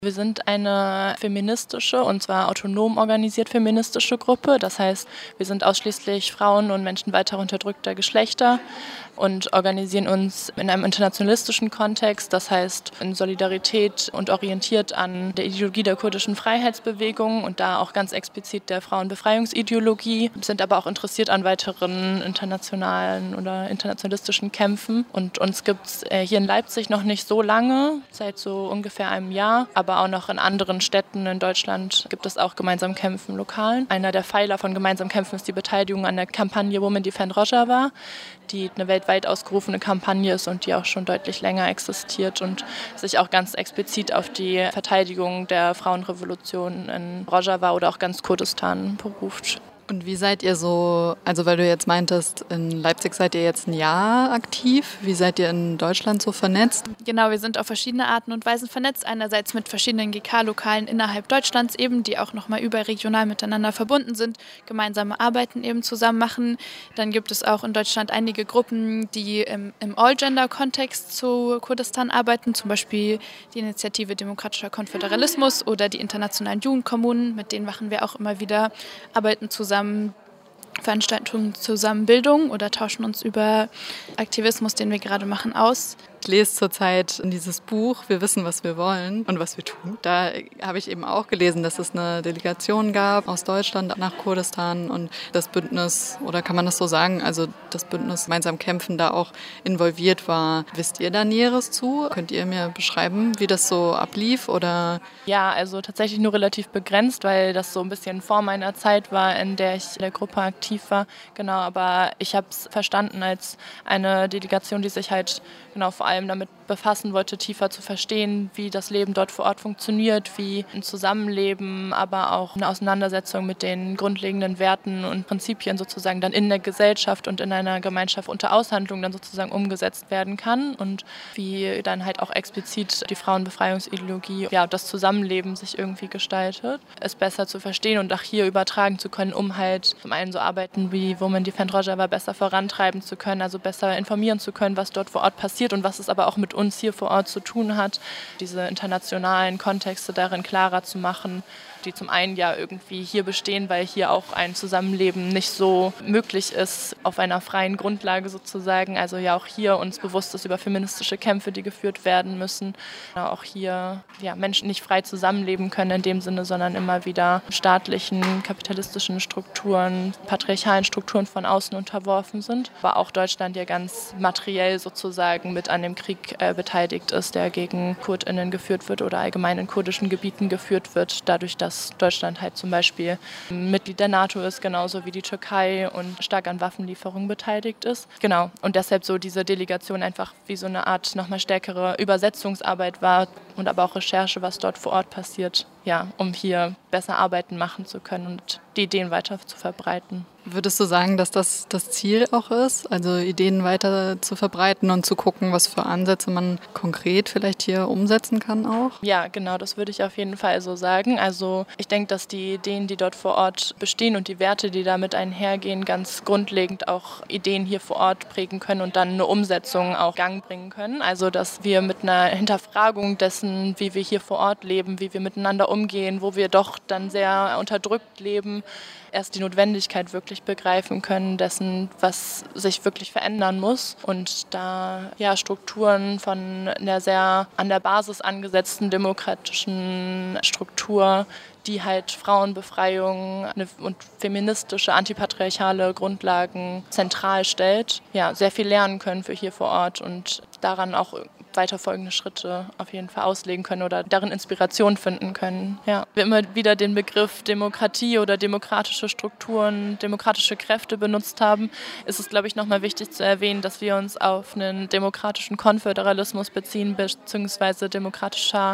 Wir sind eine feministische, und zwar autonom organisiert feministische Gruppe. Das heißt, wir sind ausschließlich Frauen und Menschen weiter unterdrückter Geschlechter und organisieren uns in einem internationalistischen Kontext, das heißt in Solidarität und orientiert an der Ideologie der kurdischen Freiheitsbewegung und da auch ganz explizit der Frauenbefreiungsideologie, sind aber auch interessiert an weiteren internationalen oder internationalistischen Kämpfen. Und uns gibt es hier in Leipzig noch nicht so lange, seit so ungefähr einem Jahr, aber auch noch in anderen Städten in Deutschland gibt es auch gemeinsam Kämpfen lokalen. Einer der Pfeiler von gemeinsam Kämpfen ist die Beteiligung an der Kampagne Women Defend Rojava, die eine weltweit ausgerufene Kampagne ist und die auch schon deutlich länger existiert und sich auch ganz explizit auf die Verteidigung der Frauenrevolution in Rojava oder auch ganz Kurdistan beruft. Und wie seid ihr so, also weil du jetzt meintest, in Leipzig seid ihr jetzt ein Jahr aktiv, wie seid ihr in Deutschland so vernetzt? Genau, wir sind auf verschiedene Arten und Weisen vernetzt. Einerseits mit verschiedenen GK-Lokalen innerhalb Deutschlands eben, die auch nochmal überregional miteinander verbunden sind, gemeinsame Arbeiten eben zusammen machen. Dann gibt es auch in Deutschland einige Gruppen, die im All-Gender-Kontext zu Kurdistan arbeiten, zum Beispiel die Initiative Demokratischer Konföderalismus oder die internationalen Jugendkommunen, mit denen machen wir auch immer wieder Arbeiten zusammen, Veranstaltungen zusammen Bildung oder tauschen uns über Aktivismus, den wir gerade machen, aus. Ich lese zurzeit dieses Buch Wir wissen, was wir wollen und was wir tun. Da habe ich eben auch gelesen, dass es eine Delegation gab aus Deutschland nach Kurdistan und das Bündnis, oder kann man das so sagen, also das Bündnis Gemeinsam kämpfen da auch involviert war. Wisst ihr da Näheres zu? Könnt ihr mir beschreiben, wie das so ablief? Oder? Ja, also tatsächlich nur relativ begrenzt, weil das so ein bisschen vor meiner Zeit war, in der ich in der Gruppe aktiv war. Genau, aber ich habe es verstanden als eine Delegation, die sich halt vor allem damit befassen wollte, tiefer zu verstehen, wie das Leben dort vor Ort funktioniert, wie ein Zusammenleben, aber auch eine Auseinandersetzung mit den grundlegenden Werten und Prinzipien sozusagen dann in der Gesellschaft und in einer Gemeinschaft unter Aushandlung dann sozusagen umgesetzt werden kann und wie dann halt auch explizit die Frauenbefreiungsideologie, das Zusammenleben sich irgendwie gestaltet, es besser zu verstehen und auch hier übertragen zu können, um halt zum einen so Arbeiten wie Women Defend Rojava besser vorantreiben zu können, also besser informieren zu können, was dort vor Ort passiert und was es aber auch mit uns hier vor Ort zu tun hat, diese internationalen Kontexte darin klarer zu machen, die zum einen ja irgendwie hier bestehen, weil hier auch ein Zusammenleben nicht so möglich ist auf einer freien Grundlage sozusagen. Also ja auch hier uns bewusst ist über feministische Kämpfe, die geführt werden müssen. Auch hier Menschen nicht frei zusammenleben können in dem Sinne, sondern immer wieder staatlichen, kapitalistischen Strukturen, patriarchalen Strukturen von außen unterworfen sind. Aber auch Deutschland ja ganz materiell sozusagen mit an dem Krieg beteiligt ist, der gegen KurdInnen geführt wird oder allgemein in kurdischen Gebieten geführt wird, dadurch, dass Deutschland halt zum Beispiel Mitglied der NATO ist, genauso wie die Türkei und stark an Waffenlieferungen beteiligt ist. Genau, und deshalb so diese Delegation einfach wie so eine Art nochmal stärkere Übersetzungsarbeit war und aber auch Recherche, was dort vor Ort passiert, um hier besser Arbeiten machen zu können und die Ideen weiter zu verbreiten. Würdest du sagen, dass das das Ziel auch ist, also Ideen weiter zu verbreiten und zu gucken, was für Ansätze man konkret vielleicht hier umsetzen kann auch? Ja, genau, das würde ich auf jeden Fall so sagen. Also ich denke, dass die Ideen, die dort vor Ort bestehen und die Werte, die damit einhergehen, ganz grundlegend auch Ideen hier vor Ort prägen können und dann eine Umsetzung auch in Gang bringen können. Also dass wir mit einer Hinterfragung dessen, wie wir hier vor Ort leben, wie wir miteinander umgehen, wo wir doch dann sehr unterdrückt leben, erst die Notwendigkeit wirklich begreifen können dessen, was sich wirklich verändern muss und da Strukturen von einer sehr an der Basis angesetzten demokratischen Struktur, die halt Frauenbefreiung und feministische, antipatriarchale Grundlagen zentral stellt, sehr viel lernen können für hier vor Ort und daran auch weiterfolgende Schritte auf jeden Fall auslegen können oder darin Inspiration finden können. Ja. Wir immer wieder den Begriff Demokratie oder demokratische Strukturen, demokratische Kräfte benutzt haben, ist es, glaube ich, nochmal wichtig zu erwähnen, dass wir uns auf einen demokratischen Konföderalismus beziehen, beziehungsweise demokratischer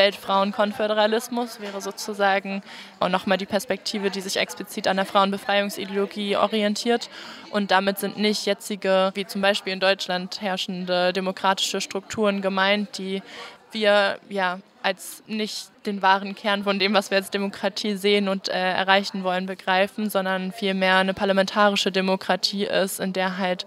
Weltfrauenkonföderalismus wäre sozusagen auch nochmal die Perspektive, die sich explizit an der Frauenbefreiungsideologie orientiert. Und damit sind nicht jetzige, wie zum Beispiel in Deutschland herrschende demokratische Strukturen gemeint, die wir als nicht den wahren Kern von dem, was wir als Demokratie sehen und erreichen wollen, begreifen, sondern vielmehr eine parlamentarische Demokratie ist, in der halt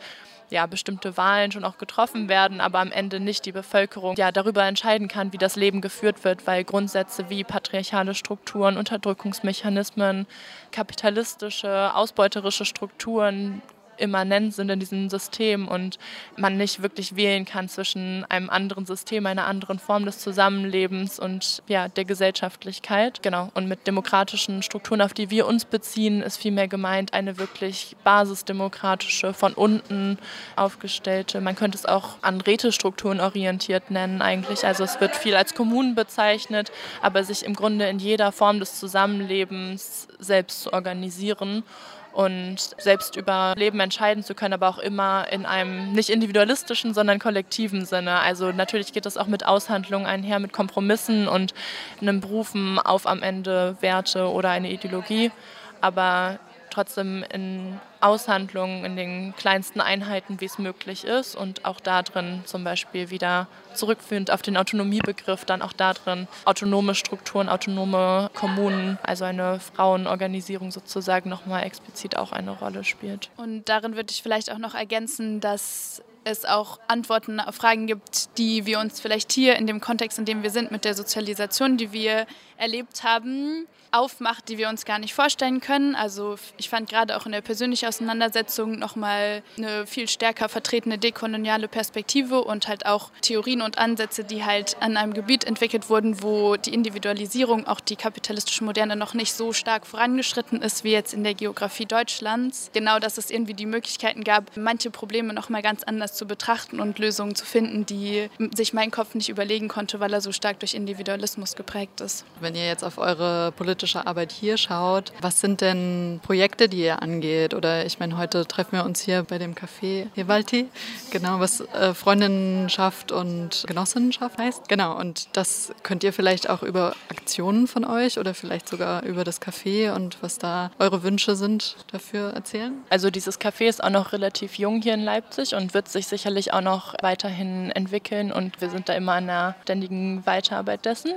bestimmte Wahlen schon auch getroffen werden, aber am Ende nicht die Bevölkerung darüber entscheiden kann, wie das Leben geführt wird, weil Grundsätze wie patriarchale Strukturen, Unterdrückungsmechanismen, kapitalistische, ausbeuterische Strukturen immanent sind in diesem System und man nicht wirklich wählen kann zwischen einem anderen System, einer anderen Form des Zusammenlebens und der Gesellschaftlichkeit. Genau. Und mit demokratischen Strukturen, auf die wir uns beziehen, ist vielmehr gemeint eine wirklich basisdemokratische, von unten aufgestellte, man könnte es auch an Rätestrukturen orientiert nennen eigentlich. Also es wird viel als Kommunen bezeichnet, aber sich im Grunde in jeder Form des Zusammenlebens selbst zu organisieren und selbst über Leben entscheiden zu können, aber auch immer in einem nicht individualistischen, sondern kollektiven Sinne. Also natürlich geht das auch mit Aushandlungen einher, mit Kompromissen und einem Berufen auf am Ende Werte oder eine Ideologie, aber trotzdem in Aushandlungen in den kleinsten Einheiten, wie es möglich ist und auch da drin zum Beispiel wieder zurückführend auf den Autonomiebegriff, dann auch da drin autonome Strukturen, autonome Kommunen, also eine Frauenorganisierung sozusagen nochmal explizit auch eine Rolle spielt. Und darin würde ich vielleicht auch noch ergänzen, dass es auch Antworten auf Fragen gibt, die wir uns vielleicht hier in dem Kontext, in dem wir sind, mit der Sozialisation, die wir erlebt haben, aufmacht, die wir uns gar nicht vorstellen können. Also ich fand gerade auch in der persönlichen Auseinandersetzung nochmal eine viel stärker vertretene dekoloniale Perspektive und halt auch Theorien und Ansätze, die halt an einem Gebiet entwickelt wurden, wo die Individualisierung, auch die kapitalistische Moderne noch nicht so stark vorangeschritten ist wie jetzt in der Geografie Deutschlands. Genau, dass es irgendwie die Möglichkeiten gab, manche Probleme nochmal ganz anders zu betrachten und Lösungen zu finden, die sich mein Kopf nicht überlegen konnte, weil er so stark durch Individualismus geprägt ist. Wenn ihr jetzt auf eure politische Arbeit hier schaut, was sind denn Projekte, die ihr angeht? Oder ich meine, heute treffen wir uns hier bei dem Café Hevalti, genau, was Freundinnenschaft und Genossinnenschaft heißt. Genau, und das könnt ihr vielleicht auch über Aktionen von euch oder vielleicht sogar über das Café und was da eure Wünsche sind, dafür erzählen? Also dieses Café ist auch noch relativ jung hier in Leipzig und wird sich sicherlich auch noch weiterhin entwickeln und wir sind da immer an der ständigen Weiterarbeit dessen.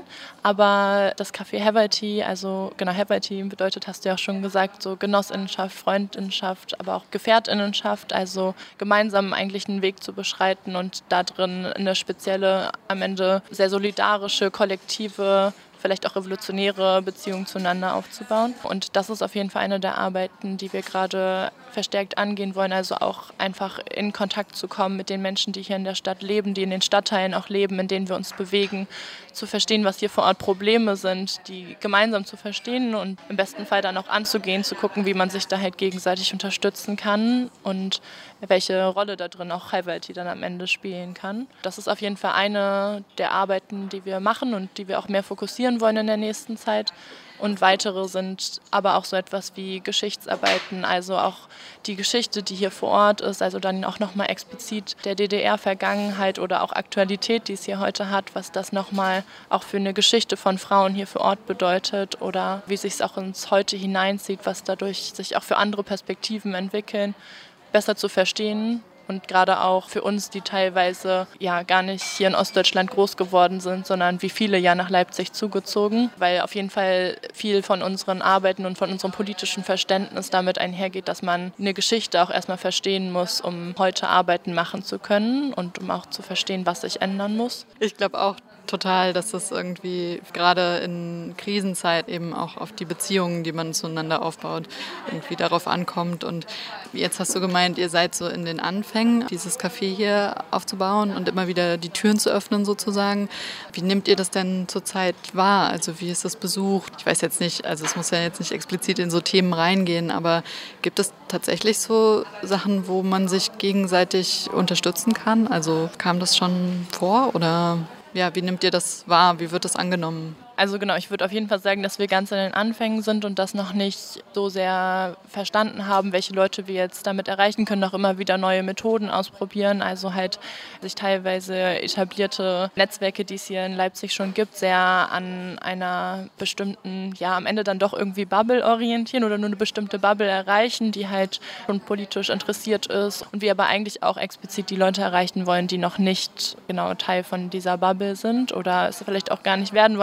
Aber das Café Hevalti, also genau, Hevalti bedeutet, hast du ja auch schon gesagt, so Genossinnenschaft, Freundinnenschaft, aber auch Gefährtinnenschaft, also gemeinsam eigentlich einen Weg zu beschreiten und da drin eine spezielle, am Ende sehr solidarische, kollektive, vielleicht auch revolutionäre Beziehungen zueinander aufzubauen. Und das ist auf jeden Fall eine der Arbeiten, die wir gerade verstärkt angehen wollen, also auch einfach in Kontakt zu kommen mit den Menschen, die hier in der Stadt leben, die in den Stadtteilen auch leben, in denen wir uns bewegen, zu verstehen, was hier vor Ort Probleme sind, die gemeinsam zu verstehen und im besten Fall dann auch anzugehen, zu gucken, wie man sich da halt gegenseitig unterstützen kann und welche Rolle da drin auch Hevalti dann am Ende spielen kann. Das ist auf jeden Fall eine der Arbeiten, die wir machen und die wir auch mehr fokussieren wollen in der nächsten Zeit. Und weitere sind aber auch so etwas wie Geschichtsarbeiten, also auch die Geschichte, die hier vor Ort ist, also dann auch nochmal explizit der DDR-Vergangenheit oder auch Aktualität, die es hier heute hat, was das nochmal auch für eine Geschichte von Frauen hier vor Ort bedeutet oder wie sich es auch ins Heute hineinzieht, was dadurch sich auch für andere Perspektiven entwickeln, besser zu verstehen. Und gerade auch für uns, die teilweise gar nicht hier in Ostdeutschland groß geworden sind, sondern wie viele nach Leipzig zugezogen, weil auf jeden Fall viel von unseren Arbeiten und von unserem politischen Verständnis damit einhergeht, dass man eine Geschichte auch erstmal verstehen muss, um heute Arbeiten machen zu können und um auch zu verstehen, was sich ändern muss. Ich glaube auch total, dass es irgendwie gerade in Krisenzeit eben auch auf die Beziehungen, die man zueinander aufbaut, irgendwie darauf ankommt. Und jetzt hast du gemeint, ihr seid so in den Anfängen, dieses Café hier aufzubauen und immer wieder die Türen zu öffnen sozusagen. Wie nehmt ihr das denn zurzeit wahr? Also wie ist das besucht? Ich weiß jetzt nicht, also es muss ja jetzt nicht explizit in so Themen reingehen, aber gibt es tatsächlich so Sachen, wo man sich gegenseitig unterstützen kann? Also kam das schon vor oder... Ja, wie nehmt ihr das wahr? Wie wird das angenommen? Also genau, ich würde auf jeden Fall sagen, dass wir ganz in den Anfängen sind und das noch nicht so sehr verstanden haben, welche Leute wir jetzt damit erreichen können, auch immer wieder neue Methoden ausprobieren. Also halt sich teilweise etablierte Netzwerke, die es hier in Leipzig schon gibt, sehr an einer bestimmten, am Ende dann doch irgendwie Bubble orientieren oder nur eine bestimmte Bubble erreichen, die halt schon politisch interessiert ist und wir aber eigentlich auch explizit die Leute erreichen wollen, die noch nicht genau Teil von dieser Bubble sind oder es vielleicht auch gar nicht werden wollen, aber die trotzdem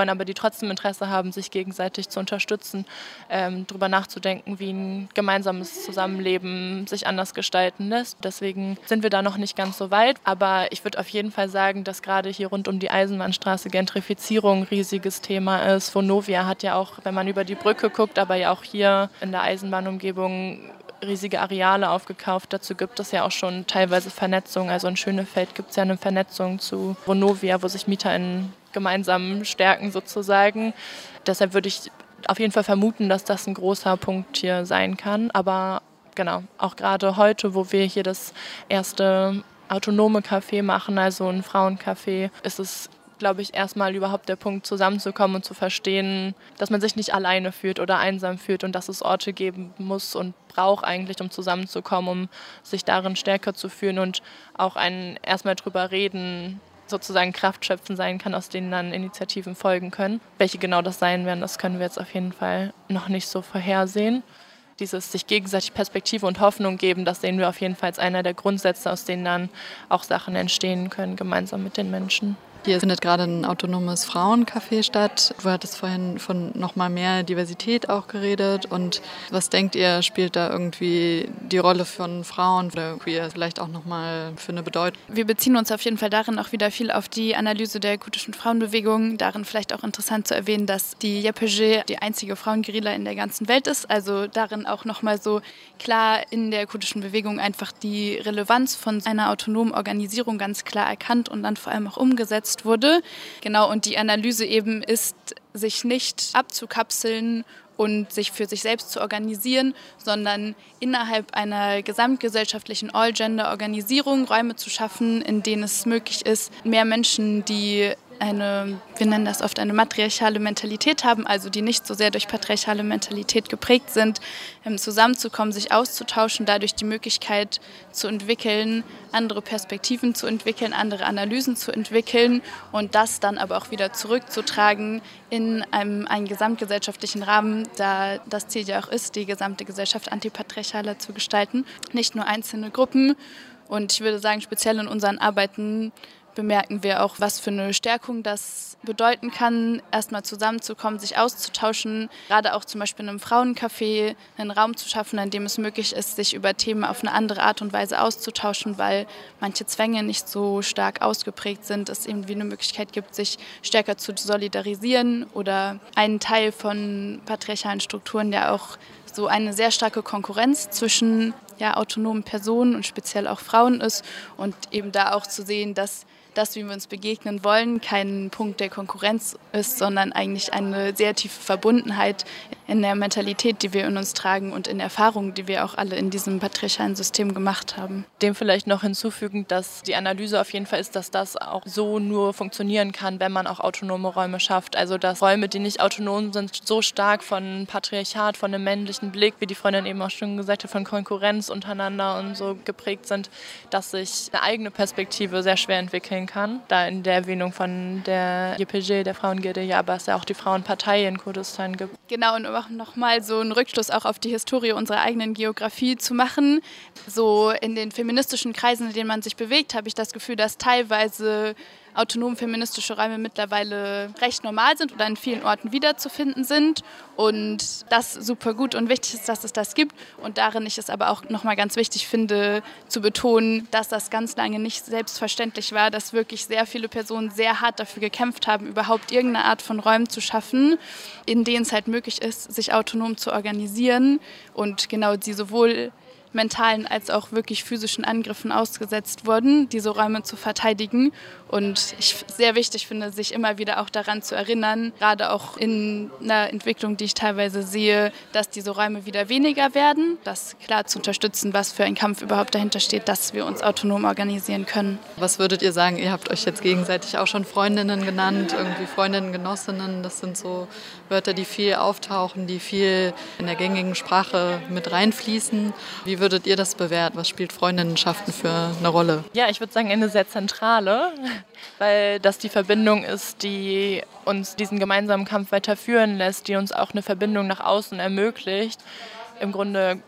trotzdem Interesse haben, sich gegenseitig zu unterstützen, darüber nachzudenken, wie ein gemeinsames Zusammenleben sich anders gestalten lässt. Deswegen sind wir da noch nicht ganz so weit. Aber ich würde auf jeden Fall sagen, dass gerade hier rund um die Eisenbahnstraße Gentrifizierung ein riesiges Thema ist. Vonovia hat ja auch, wenn man über die Brücke guckt, aber ja auch hier in der Eisenbahnumgebung riesige Areale aufgekauft. Dazu gibt es ja auch schon teilweise Vernetzung. Also in Schönefeld gibt es ja eine Vernetzung zu Vonovia, wo sich MieterInnen gemeinsam stärken sozusagen. Deshalb würde ich auf jeden Fall vermuten, dass das ein großer Punkt hier sein kann. Aber genau, auch gerade heute, wo wir hier das erste autonome Café machen, also ein Frauencafé, ist es, glaube ich, erstmal überhaupt der Punkt, zusammenzukommen und zu verstehen, dass man sich nicht alleine fühlt oder einsam fühlt und dass es Orte geben muss und braucht eigentlich, um zusammenzukommen, um sich darin stärker zu fühlen und auch erstmal drüber reden, sozusagen Kraft schöpfen sein kann, aus denen dann Initiativen folgen können. Welche genau das sein werden, das können wir jetzt auf jeden Fall noch nicht so vorhersehen. Dieses sich gegenseitig Perspektive und Hoffnung geben, das sehen wir auf jeden Fall als einer der Grundsätze, aus denen dann auch Sachen entstehen können, gemeinsam mit den Menschen. Hier findet gerade ein autonomes Frauencafé statt. Du hattest vorhin von nochmal mehr Diversität auch geredet. Und was denkt ihr, spielt da irgendwie die Rolle von Frauen oder queer vielleicht auch nochmal für eine Bedeutung? Wir beziehen uns auf jeden Fall darin auch wieder viel auf die Analyse der kurdischen Frauenbewegung. Darin vielleicht auch interessant zu erwähnen, dass die YPG die einzige Frauenguerilla in der ganzen Welt ist. Also darin auch nochmal so klar in der kurdischen Bewegung einfach die Relevanz von einer autonomen Organisierung ganz klar erkannt und dann vor allem auch umgesetzt wurde. Genau, und die Analyse eben ist, sich nicht abzukapseln und sich für sich selbst zu organisieren, sondern innerhalb einer gesamtgesellschaftlichen All-Gender-Organisierung Räume zu schaffen, in denen es möglich ist, mehr Menschen, die wir nennen das oft eine matriarchale Mentalität haben, also die nicht so sehr durch patriarchale Mentalität geprägt sind, zusammenzukommen, sich auszutauschen, dadurch die Möglichkeit zu entwickeln, andere Perspektiven zu entwickeln, andere Analysen zu entwickeln und das dann aber auch wieder zurückzutragen in einen gesamtgesellschaftlichen Rahmen, da das Ziel ja auch ist, die gesamte Gesellschaft antipatriarchaler zu gestalten, nicht nur einzelne Gruppen. Und ich würde sagen, speziell in unseren Arbeiten bemerken wir auch, was für eine Stärkung das bedeuten kann, erstmal zusammenzukommen, sich auszutauschen, gerade auch zum Beispiel in einem Frauencafé einen Raum zu schaffen, in dem es möglich ist, sich über Themen auf eine andere Art und Weise auszutauschen, weil manche Zwänge nicht so stark ausgeprägt sind, es irgendwie eine Möglichkeit gibt, sich stärker zu solidarisieren oder einen Teil von patriarchalen Strukturen ja auch so eine sehr starke Konkurrenz zwischen autonomen Personen und speziell auch Frauen ist und eben da auch zu sehen, dass das, wie wir uns begegnen wollen, kein Punkt der Konkurrenz ist, sondern eigentlich eine sehr tiefe Verbundenheit in der Mentalität, die wir in uns tragen und in Erfahrungen, die wir auch alle in diesem patriarchalen System gemacht haben. Dem vielleicht noch hinzufügen, dass die Analyse auf jeden Fall ist, dass das auch so nur funktionieren kann, wenn man auch autonome Räume schafft. Also dass Räume, die nicht autonom sind, so stark von Patriarchat, von einem männlichen Blick, wie die Freundin eben auch schon gesagt hat, von Konkurrenz untereinander und so geprägt sind, dass sich eine eigene Perspektive sehr schwer entwickeln kann. Da in der Erwähnung von der YPG, der Frauengilde, ja, aber es ja auch die Frauenpartei in Kurdistan gibt. Genau, und um auch nochmal so einen Rückschluss auch auf die Historie unserer eigenen Geografie zu machen. So in den feministischen Kreisen, in denen man sich bewegt, habe ich das Gefühl, dass teilweise autonom feministische Räume mittlerweile recht normal sind oder in vielen Orten wiederzufinden sind und das super gut und wichtig ist, dass es das gibt und darin ich es aber auch nochmal ganz wichtig finde, zu betonen, dass das ganz lange nicht selbstverständlich war, dass wirklich sehr viele Personen sehr hart dafür gekämpft haben, überhaupt irgendeine Art von Räumen zu schaffen, in denen es halt möglich ist, sich autonom zu organisieren und genau sie sowohl mentalen als auch wirklich physischen Angriffen ausgesetzt wurden, diese Räume zu verteidigen. Und ich sehr wichtig finde, sich immer wieder auch daran zu erinnern, gerade auch in einer Entwicklung, die ich teilweise sehe, dass diese Räume wieder weniger werden, das klar zu unterstützen, was für ein Kampf überhaupt dahinter steht, dass wir uns autonom organisieren können. Was würdet ihr sagen? Ihr habt euch jetzt gegenseitig auch schon Freundinnen genannt, irgendwie Freundinnen, Genossinnen. Das sind so Wörter, die viel auftauchen, die viel in der gängigen Sprache mit reinfließen. Wie würdet ihr das bewerten? Was spielt Freundinnenschaften für eine Rolle? Ja, ich würde sagen, eine sehr zentrale, weil das die Verbindung ist, die uns diesen gemeinsamen Kampf weiterführen lässt, die uns auch eine Verbindung nach außen ermöglicht. Im Grunde, ja,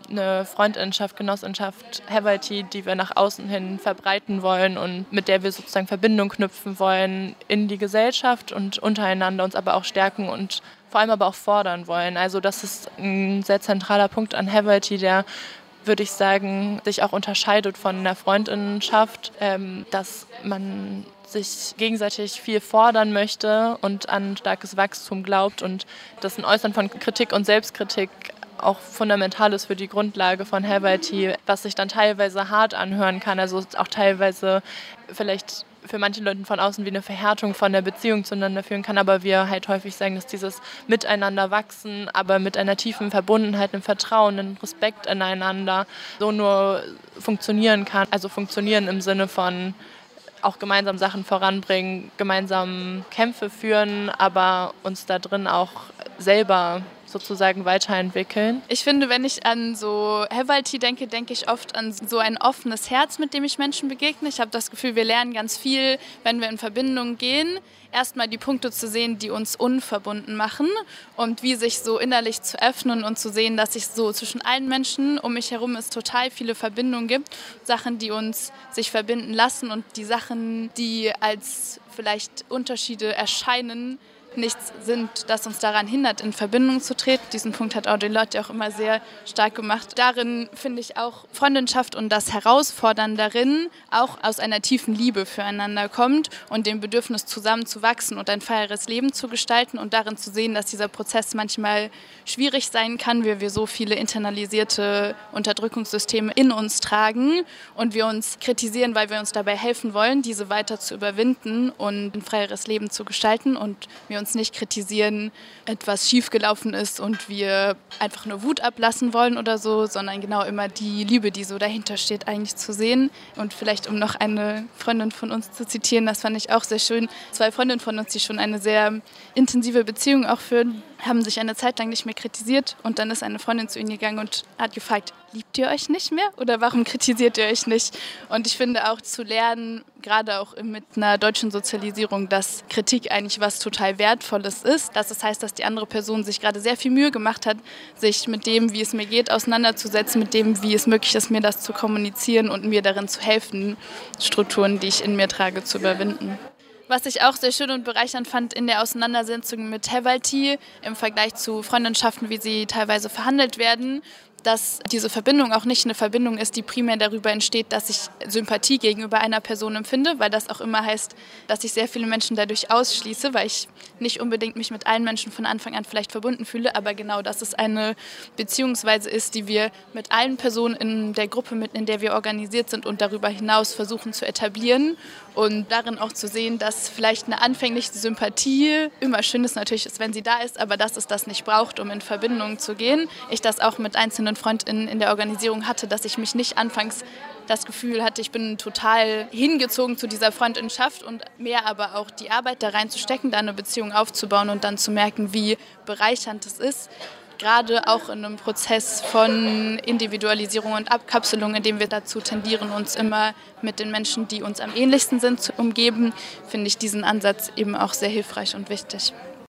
eine Freundinnenschaft, Genossenschaft, Haverty, die wir nach außen hin verbreiten wollen und mit der wir sozusagen Verbindung knüpfen wollen in die Gesellschaft und untereinander uns aber auch stärken und vor allem aber auch fordern wollen. Also das ist ein sehr zentraler Punkt an Haverty, der, würde ich sagen, sich auch unterscheidet von einer Freundinnenschaft, dass man sich gegenseitig viel fordern möchte und an starkes Wachstum glaubt und dass ein Äußern von Kritik und Selbstkritik auch fundamental ist für die Grundlage von Haverty, was sich dann teilweise hart anhören kann, also auch teilweise vielleicht für manche Leute von außen wie eine Verhärtung von der Beziehung zueinander führen kann, aber wir halt häufig sagen, dass dieses Miteinander wachsen, aber mit einer tiefen Verbundenheit, einem Vertrauen, einem Respekt ineinander so nur funktionieren kann. Also funktionieren im Sinne von auch gemeinsam Sachen voranbringen, gemeinsam Kämpfe führen, aber uns da drin auch selber sozusagen weiterentwickeln. Ich finde, wenn ich an so Haverty denke, denke ich oft an so ein offenes Herz, mit dem ich Menschen begegne. Ich habe das Gefühl, wir lernen ganz viel, wenn wir in Verbindung gehen. Erstmal die Punkte zu sehen, die uns unverbunden machen und wie sich so innerlich zu öffnen und zu sehen, dass sich so zwischen allen Menschen um mich herum es total viele Verbindungen gibt. Sachen, die uns sich verbinden lassen und die Sachen, die als vielleicht Unterschiede erscheinen, nichts sind, das uns daran hindert, in Verbindung zu treten. Diesen Punkt hat Audre Lorde auch immer sehr stark gemacht. Darin finde ich auch Freundschaft und das Herausfordern darin auch aus einer tiefen Liebe füreinander kommt und dem Bedürfnis zusammen zu wachsen und ein freieres Leben zu gestalten und darin zu sehen, dass dieser Prozess manchmal schwierig sein kann, weil wir so viele internalisierte Unterdrückungssysteme in uns tragen und wir uns kritisieren, weil wir uns dabei helfen wollen, diese weiter zu überwinden und ein freieres Leben zu gestalten und wir uns nicht kritisieren, etwas schiefgelaufen ist und wir einfach nur Wut ablassen wollen oder so, sondern genau immer die Liebe, die so dahinter steht, eigentlich zu sehen. Und vielleicht, um noch eine Freundin von uns zu zitieren, das fand ich auch sehr schön. 2 Freundinnen von uns, die schon eine sehr intensive Beziehung auch führen, haben sich eine Zeit lang nicht mehr kritisiert und dann ist eine Freundin zu ihnen gegangen und hat gefragt, liebt ihr euch nicht mehr oder warum kritisiert ihr euch nicht? Und ich finde auch zu lernen, gerade auch mit einer deutschen Sozialisierung, dass Kritik eigentlich was total Wertvolles ist, dass es heißt, dass die andere Person sich gerade sehr viel Mühe gemacht hat, sich mit dem, wie es mir geht, auseinanderzusetzen, mit dem, wie es möglich ist, mir das zu kommunizieren und mir darin zu helfen, Strukturen, die ich in mir trage, zu überwinden. Was ich auch sehr schön und bereichernd fand in der Auseinandersetzung mit Haverty im Vergleich zu Freundschaften, wie sie teilweise verhandelt werden, dass diese Verbindung auch nicht eine Verbindung ist, die primär darüber entsteht, dass ich Sympathie gegenüber einer Person empfinde, weil das auch immer heißt, dass ich sehr viele Menschen dadurch ausschließe, weil ich nicht unbedingt mich mit allen Menschen von Anfang an vielleicht verbunden fühle, aber genau, dass es eine Beziehungsweise ist, die wir mit allen Personen in der Gruppe, in der wir organisiert sind und darüber hinaus versuchen zu etablieren und darin auch zu sehen, dass vielleicht eine anfängliche Sympathie immer schön ist, natürlich ist, wenn sie da ist, aber dass es das nicht braucht, um in Verbindung zu gehen. Ich das auch mit einzelnen Freundinnen in der Organisation hatte, dass ich mich nicht anfangs das Gefühl hatte, ich bin total hingezogen zu dieser Freundschaft und mehr aber auch die Arbeit da reinzustecken, da eine Beziehung aufzubauen und dann zu merken, wie bereichernd es ist. Gerade auch in einem Prozess von Individualisierung und Abkapselung, in dem wir dazu tendieren, uns immer mit den Menschen, die uns am ähnlichsten sind, zu umgeben, finde ich diesen Ansatz eben auch sehr hilfreich und wichtig.